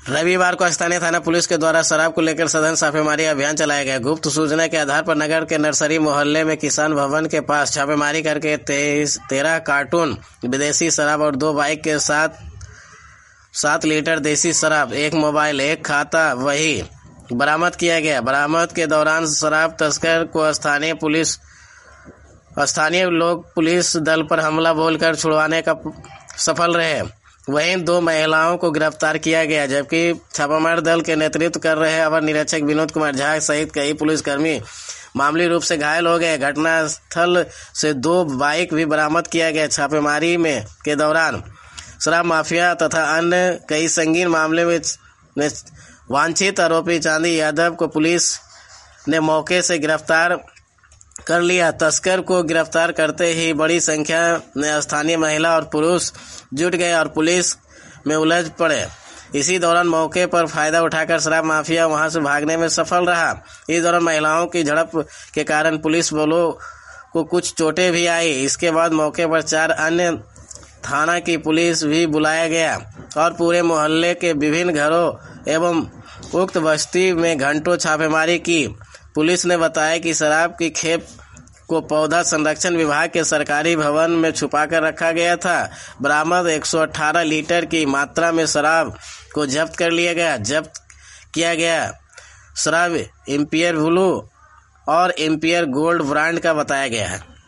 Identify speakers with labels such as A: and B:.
A: रविवार को स्थानीय थाना पुलिस के द्वारा शराब को लेकर सघन छापेमारी अभियान चलाया गया। गुप्त सूचना के आधार पर नगर के नर्सरी मोहल्ले में किसान भवन के पास छापेमारी करके 13 कार्टून विदेशी शराब और 2 बाइक के साथ 7 लीटर देसी शराब, 1 मोबाइल, 1 खाता वही बरामद किया गया। बरामद के दौरान शराब तस्कर को स्थानीय लोग पुलिस दल पर हमला बोलकर छुड़वाने का सफल रहे। वहीं 2 महिलाओं को गिरफ्तार किया गया, जबकि छापामार दल के नेतृत्व कर रहे अवर निरीक्षक विनोद कुमार झा सहित कई पुलिसकर्मी मामूली रूप से घायल हो गए। घटनास्थल से 2 बाइक भी बरामद किया गया। छापेमारी में के दौरान शराब माफिया तथा अन्य कई संगीन मामले में वांछित आरोपी चांदी यादव को पुलिस ने मौके से गिरफ्तार कर लिया। तस्कर को गिरफ्तार करते ही बड़ी संख्या में स्थानीय महिला और पुरुष जुट गए और पुलिस में उलझ पड़े। इसी दौरान मौके पर फायदा उठाकर शराब माफिया वहां से भागने में सफल रहा। इस दौरान महिलाओं की झड़प के कारण पुलिस वालों को कुछ चोटें भी आई। इसके बाद मौके पर 4 अन्य थाना की पुलिस भी बुलाया गया और पूरे मोहल्ले के विभिन्न घरों एवं उक्त बस्ती में घंटों छापेमारी की। पुलिस ने बताया कि शराब की खेप को पौधा संरक्षण विभाग के सरकारी भवन में छुपाकर रखा गया था। बरामद 118 लीटर की मात्रा में शराब को जब्त कर लिया गया। जब्त किया गया शराब एम्पियर ब्लू और एम्पियर गोल्ड ब्रांड का बताया गया है।